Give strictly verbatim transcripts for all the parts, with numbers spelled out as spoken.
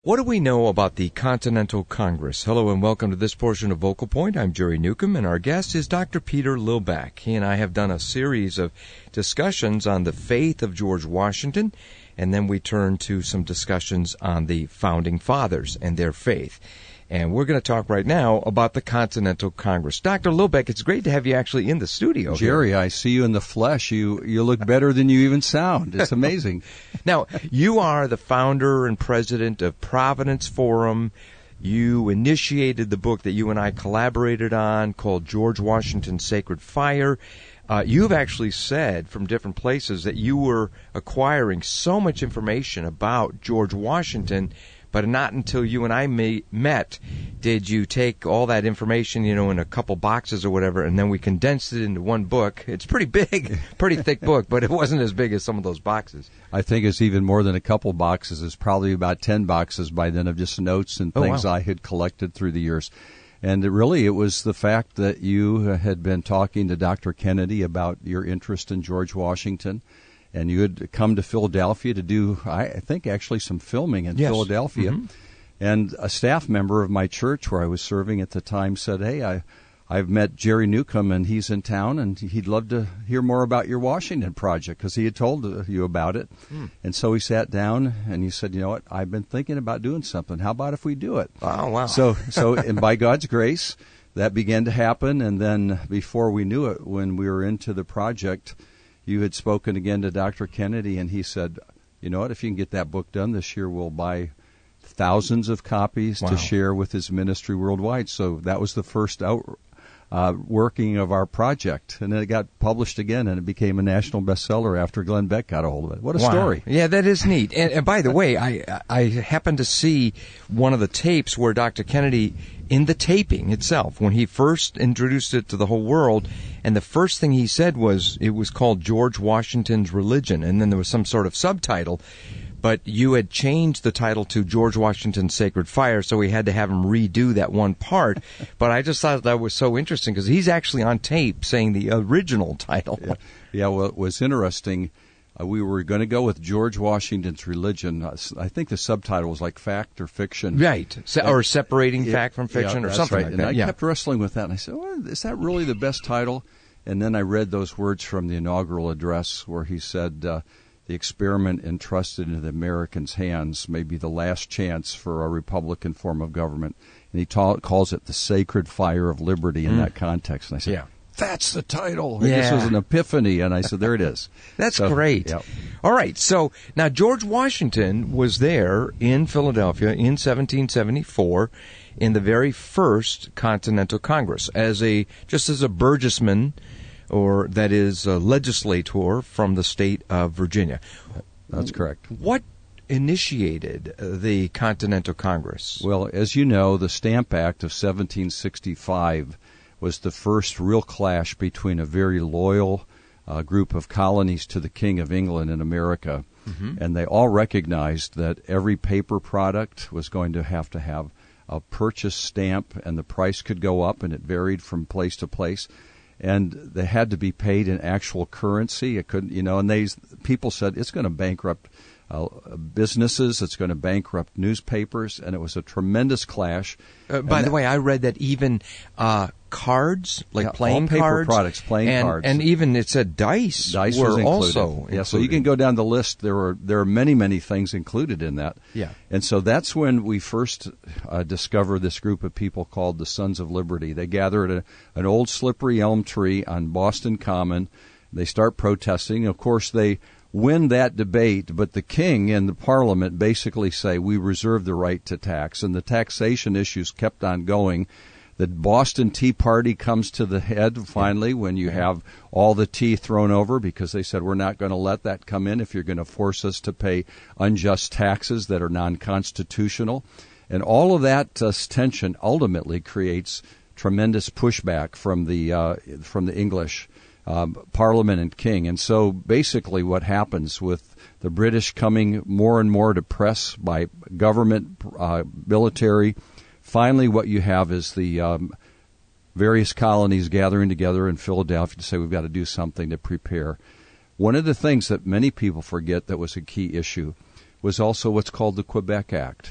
What do we know about the Continental Congress? Hello and welcome to this portion of Vocal Point. I'm Jerry Newcomb, and our guest is Doctor Peter Lillback. He and I have done a series of discussions on the faith of George Washington, and then we turn to some discussions on the Founding Fathers and their faith. And we're going to talk right now about the Continental Congress. Doctor Lillback, it's great to have you actually in the studio. Jerry, here. I see you in the flesh. You you look better than you even sound. It's amazing. Now, you are the founder and president of Providence Forum. You initiated the book that you and I collaborated on called George Washington's Sacred Fire. Uh, you've actually said from different places that you were acquiring so much information about George Washington, but not until you and I may, met did you take all that information, you know, in a couple boxes or whatever, and then we condensed it into one book. It's pretty big, pretty thick book, but it wasn't as big as some of those boxes. I think it's even more than a couple boxes. It's probably about ten boxes by then of just notes and things oh, wow. I had collected through the years. And it really, it was the fact that you had been talking to Doctor Kennedy about your interest in George Washington, and you had come to Philadelphia to do, I think, actually some filming in yes. Philadelphia. Mm-hmm. And a staff member of my church where I was serving at the time said, hey, I, I've met Jerry Newcomb, and he's in town, and he'd love to hear more about your Washington project, because he had told you about it. Mm. And so he sat down, and he said, you know what, I've been thinking about doing something. How about if we do it? Oh, wow. So, so and by God's grace, that began to happen. And then before we knew it, when we were into the project, you had spoken again to Doctor Kennedy, and he said, you know what, if you can get that book done this year, we'll buy thousands of copies wow. to share with his ministry worldwide. So that was the first out, uh, working of our project. And then it got published again, and it became a national bestseller after Glenn Beck got a hold of it. What a wow. story. Yeah, that is neat. And, and by the way, I, I happened to see one of the tapes where Doctor Kennedy, in the taping itself, when he first introduced it to the whole world, and the first thing he said was it was called George Washington's Religion, and then there was some sort of subtitle, but you had changed the title to George Washington's Sacred Fire, so we had to have him redo that one part. But I just thought that was so interesting, because he's actually on tape saying the original title. Yeah, yeah well, it was interesting. Uh, we were going to go with George Washington's Religion. Uh, I think the subtitle was like Fact or Fiction. Right. Se- or Separating yeah, Fact from Fiction yeah, or something right. like and that. I yeah. kept wrestling with that, and I said, well, is that really the best title? And then I read those words from the inaugural address where he said, uh, the experiment entrusted into the Americans' hands may be the last chance for a Republican form of government. And he ta- calls it the Sacred Fire of Liberty in mm. that context. And I said, yeah. that's the title. Yeah. This was an epiphany. And I said, there it is. That's so, great. Yeah. All right. So now George Washington was there in Philadelphia in seventeen seventy-four in the very first Continental Congress as a just as a burgessman, or that is a legislator from the state of Virginia. That's correct. What initiated the Continental Congress? Well, as you know, the Stamp Act of seventeen sixty-five was the first real clash between a very loyal uh, group of colonies to the King of England in America. Mm-hmm. And they all recognized that every paper product was going to have to have a purchase stamp, and the price could go up, and it varied from place to place. And they had to be paid in actual currency. It couldn't, you know, and they people said it's going to bankrupt uh, businesses, it's going to bankrupt newspapers, and it was a tremendous clash. Uh, by and the that, way, I read that even uh, cards, like yeah, playing all paper cards, products, playing and, cards, and even it said dice, dice were was included. also yeah. included. So you can go down the list. There were there are many many things included in that. Yeah, and so that's when we first uh, discovered this group of people called the Sons of Liberty. They gather at a, an old slippery elm tree on Boston Common. They start protesting. Of course, they win that debate, but the king and the parliament basically say we reserve the right to tax, and the taxation issues kept on going. The Boston Tea Party comes to the head finally when you have all the tea thrown over, because they said we're not going to let that come in if you're going to force us to pay unjust taxes that are non-constitutional. And all of that uh, tension ultimately creates tremendous pushback from the uh, from the English Um, Parliament and King. And so basically what happens with the British coming more and more to press by government, uh, military, finally what you have is the um, various colonies gathering together in Philadelphia to say we've got to do something to prepare. One of the things that many people forget that was a key issue was also what's called the Quebec Act.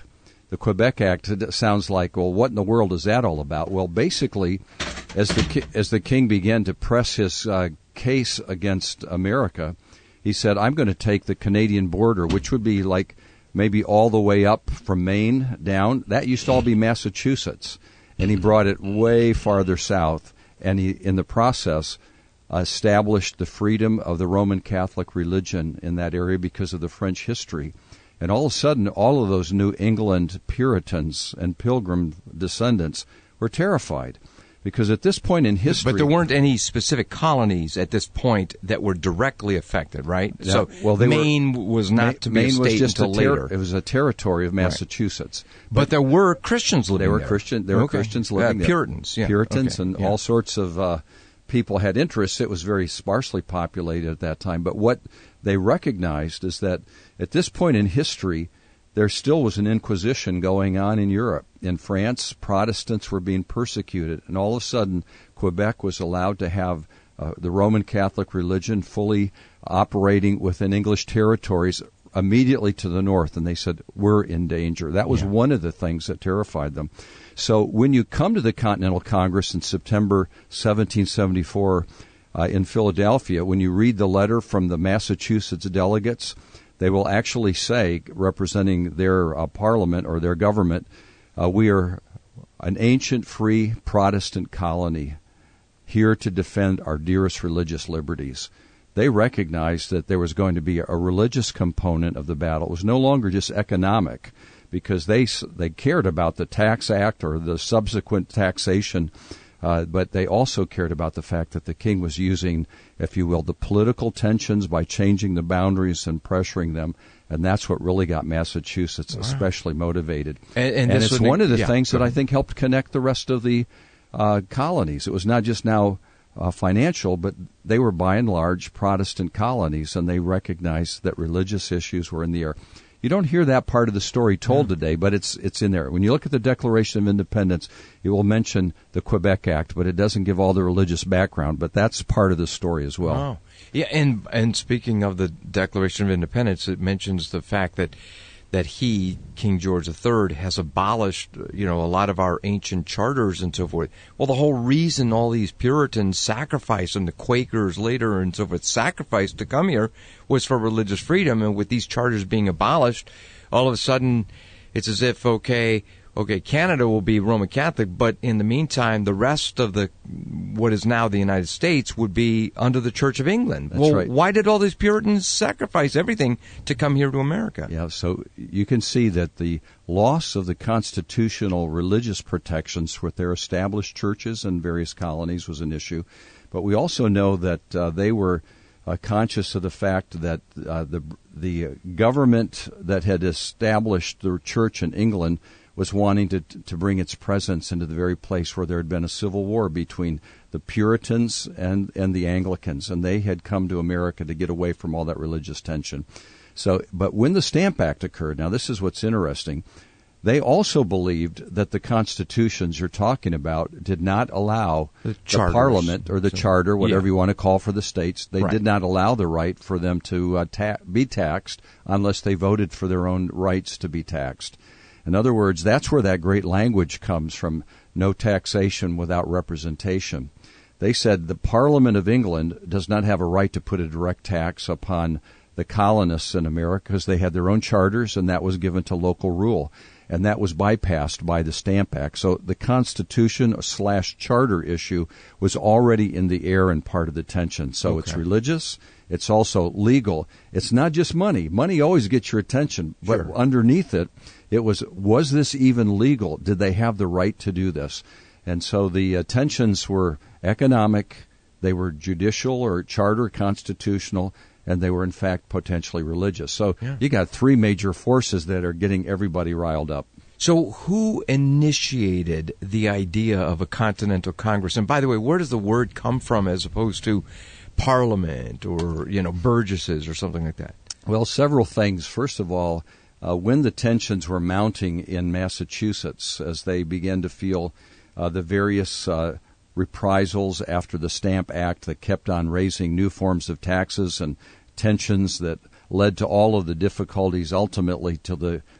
the Quebec Act, it sounds like, well, what in the world is that all about? Well, basically, as the ki- as the king began to press his uh, case against America, he said, I'm going to take the Canadian border, which would be like maybe all the way up from Maine down. That used to all be Massachusetts. And he brought it way farther south, and he, in the process, established the freedom of the Roman Catholic religion in that area because of the French history. And all of a sudden, all of those New England Puritans and Pilgrim descendants were terrified. Because at this point in history... But there weren't any specific colonies at this point that were directly affected, right? Yeah, so well, they Maine were, was not Maine, to be Maine a state was just until a ter- later. It was a territory of Massachusetts. Right. But, but there were Christians living there. there. Were Christian, there were okay. Christians living uh, there. Puritans, yeah. Puritans okay. and yeah. all sorts of uh, people had interests. It was very sparsely populated at that time. But what they recognized is that at this point in history, there still was an inquisition going on in Europe. In France, Protestants were being persecuted, and all of a sudden, Quebec was allowed to have uh, the Roman Catholic religion fully operating within English territories immediately to the north, and they said, we're in danger. That was yeah. one of the things that terrified them. So when you come to the Continental Congress in September seventeen seventy-four uh, in Philadelphia, when you read the letter from the Massachusetts delegates, they will actually say, representing their uh, parliament or their government, uh, we are an ancient, free Protestant colony here to defend our dearest religious liberties. They recognized that there was going to be a religious component of the battle. It was no longer just economic, because they they cared about the Tax Act or the subsequent taxation, uh, but they also cared about the fact that the king was using, if you will, the political tensions by changing the boundaries and pressuring them, and that's what really got Massachusetts wow. especially motivated. And, and, and it's one of the yeah, things that I think helped connect the rest of the uh, colonies. It was not just now uh, financial, but they were by and large Protestant colonies, and they recognized that religious issues were in the air. You don't hear that part of the story told yeah. today, but it's it's in there. When you look at the Declaration of Independence, it will mention the Quebec Act, but it doesn't give all the religious background, but that's part of the story as well. Oh. Yeah, and and speaking of the Declaration of Independence, it mentions the fact that that he, King George the Third, has abolished, you know, a lot of our ancient charters and so forth. Well, the whole reason all these Puritans sacrificed, and the Quakers later and so forth sacrificed to come here, was for religious freedom. And with these charters being abolished, all of a sudden it's as if, okay, okay, Canada will be Roman Catholic, but in the meantime, the rest of the what is now the United States would be under the Church of England. That's well, right. Why did all these Puritans sacrifice everything to come here to America? Yeah, so you can see that the loss of the constitutional religious protections with their established churches in various colonies was an issue, but we also know that uh, they were uh, conscious of the fact that uh, the the government that had established the church in England was wanting to to bring its presence into the very place where there had been a civil war between the Puritans and, and the Anglicans, and they had come to America to get away from all that religious tension. So, but when the Stamp Act occurred, now this is what's interesting, they also believed that the constitutions you're talking about did not allow the, the Parliament or the so, charter, whatever yeah. you want to call for the states, they right. did not allow the right for them to uh, ta- be taxed unless they voted for their own rights to be taxed. In other words, that's where that great language comes from, no taxation without representation. They said the Parliament of England does not have a right to put a direct tax upon the colonists in America because they had their own charters, and that was given to local rule. And that was bypassed by the Stamp Act. So the Constitution slash charter issue was already in the air and part of the tension. So okay. it's religious. It's also legal. It's not just money. Money always gets your attention. But sure. underneath it, it was, was this even legal? Did they have the right to do this? And so the uh, tensions were economic, they were judicial or charter constitutional, and they were, in fact, potentially religious. So yeah. you got three major forces that are getting everybody riled up. So who initiated the idea of a Continental Congress? And by the way, where does the word come from as opposed to Parliament or, you know, burgesses or something like that? Well, several things. First of all, uh, when the tensions were mounting in Massachusetts, as they began to feel uh, the various uh, reprisals after the Stamp Act that kept on raising new forms of taxes and tensions that led to all of the difficulties ultimately to the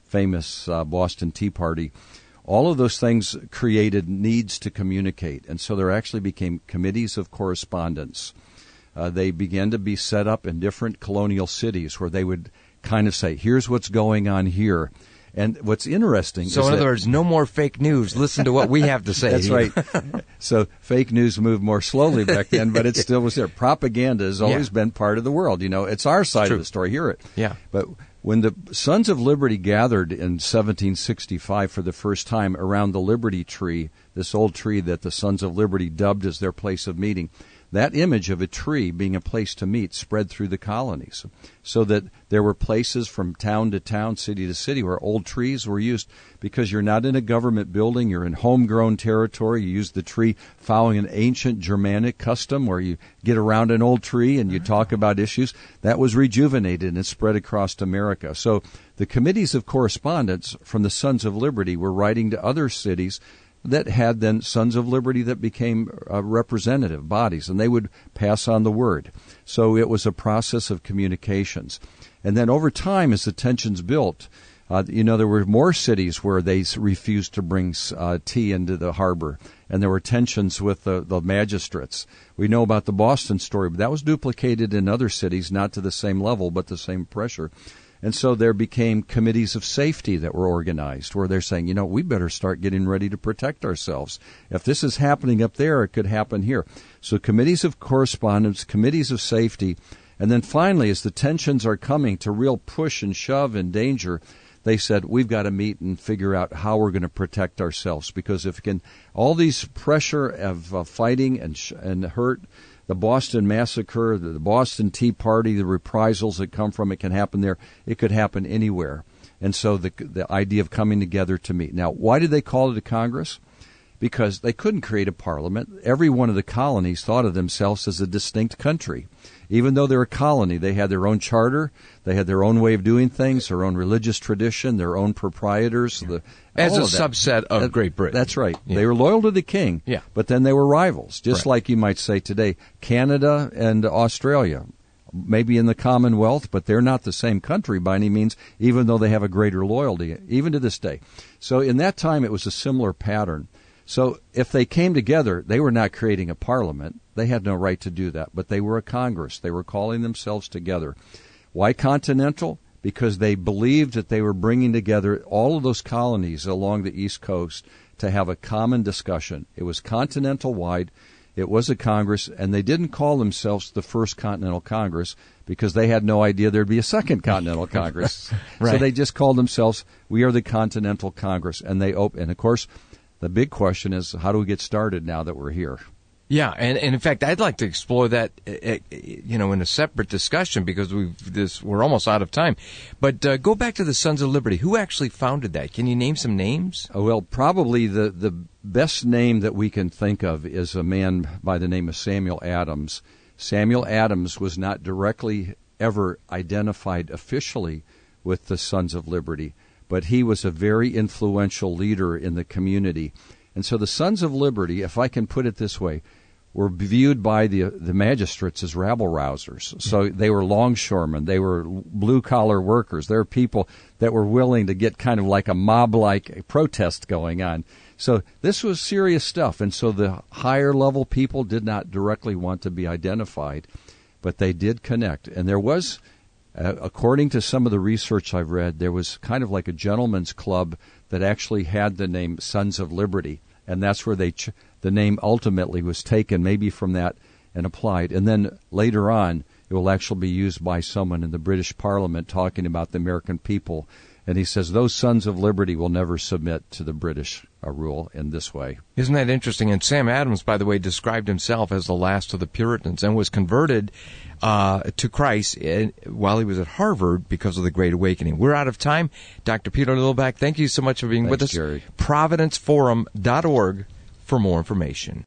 famous uh, Boston Tea Party. All of those things created needs to communicate, and so there actually became committees of correspondence. Uh, they began to be set up in different colonial cities where they would kind of say, here's what's going on here. And what's interesting so is in that, other words, no more fake news. Listen to what we have to say. That's right. So fake news moved more slowly back then, but it still was there. Propaganda has always yeah. been part of the world. You know, it's our side True. of the story. Hear it. Yeah. But when the Sons of Liberty gathered in seventeen sixty-five for the first time around the Liberty Tree, this old tree that the Sons of Liberty dubbed as their place of meeting, that image of a tree being a place to meet spread through the colonies, so that there were places from town to town, city to city, where old trees were used because you're not in a government building, you're in homegrown territory. You use the tree following an ancient Germanic custom where you get around an old tree and you talk about issues. That was rejuvenated and spread across America. So the committees of correspondence from the Sons of Liberty were writing to other cities that had then Sons of Liberty that became uh, representative bodies, and they would pass on the word. So it was a process of communications. And then over time, as the tensions built, uh, you know, there were more cities where they refused to bring uh, tea into the harbor, and there were tensions with the, the magistrates. We know about the Boston story, but that was duplicated in other cities, not to the same level, but the same pressure. And so there became committees of safety that were organized where they're saying, you know, we better start getting ready to protect ourselves. If this is happening up there, it could happen here. So committees of correspondence, committees of safety, and then finally, as the tensions are coming to real push and shove and danger, they said, we've got to meet and figure out how we're going to protect ourselves. Because if it can, all these pressure of uh, fighting and sh- and hurt, the Boston Massacre, the Boston Tea Party, the reprisals that come from it can happen there. It could happen anywhere. And so the the idea of coming together to meet. Now, why did they call it a Congress? Because they couldn't create a parliament. Every one of the colonies thought of themselves as a distinct country. Even though they're a colony, they had their own charter, they had their own way of doing things, their own religious tradition, their own proprietors. The, As a of subset of that, Great Britain. That's right. Yeah. They were loyal to the king, yeah. but then they were rivals, just right. like you might say today, Canada and Australia. Maybe in the Commonwealth, but they're not the same country by any means, even though they have a greater loyalty, even to this day. So in that time, it was a similar pattern. So if they came together, they were not creating a parliament. They had no right to do that, but they were a Congress. They were calling themselves together. Why continental? Because they believed that they were bringing together all of those colonies along the East Coast to have a common discussion. It was continental-wide. It was a Congress, and they didn't call themselves the First Continental Congress because they had no idea there'd be a Second Continental Congress. Right. So they just called themselves, we are the Continental Congress. And they op- and of course, the big question is, how do we get started now that we're here? Yeah, and, and in fact, I'd like to explore that, uh, you know, in a separate discussion because we've this we're almost out of time. But uh, go back to the Sons of Liberty. Who actually founded that? Can you name some names? Oh, well, probably the the best name that we can think of is a man by the name of Samuel Adams. Samuel Adams was not directly ever identified officially with the Sons of Liberty, but he was a very influential leader in the community. And so the Sons of Liberty, if I can put it this way, were viewed by the the magistrates as rabble-rousers. So they were longshoremen. They were blue-collar workers. They were people that were willing to get kind of like a mob-like protest going on. So this was serious stuff. And so the higher-level people did not directly want to be identified, but they did connect. And there was, uh, according to some of the research I've read, there was kind of like a gentleman's club that actually had the name Sons of Liberty. And that's where they ch- the name ultimately was taken, maybe from that, and applied. And then later on, it will actually be used by someone in the British Parliament talking about the American people. And he says those Sons of Liberty will never submit to the British uh, rule in this way. Isn't that interesting? And Sam Adams, by the way, described himself as the last of the Puritans and was converted uh, to Christ in, while he was at Harvard because of the Great Awakening. We're out of time. Doctor Peter Littleback, thank you so much for being Thanks, with us. Jerry. Providence Forum dot org for more information.